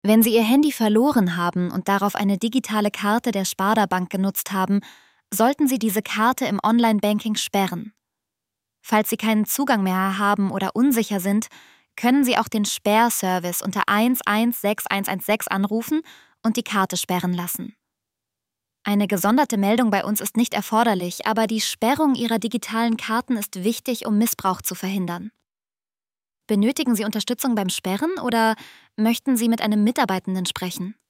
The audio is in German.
Wenn Sie Ihr Handy verloren haben und darauf eine digitale Karte der Sparda-Bank genutzt haben, sollten Sie diese Karte im Online-Banking sperren. Falls Sie keinen Zugang mehr haben oder unsicher sind, können Sie auch den Sperrservice unter 116116 anrufen und die Karte sperren lassen. Eine gesonderte Meldung bei uns ist nicht erforderlich, aber die Sperrung Ihrer digitalen Karten ist wichtig, um Missbrauch zu verhindern. Benötigen Sie Unterstützung beim Sperren oder möchten Sie mit einem Mitarbeitenden sprechen?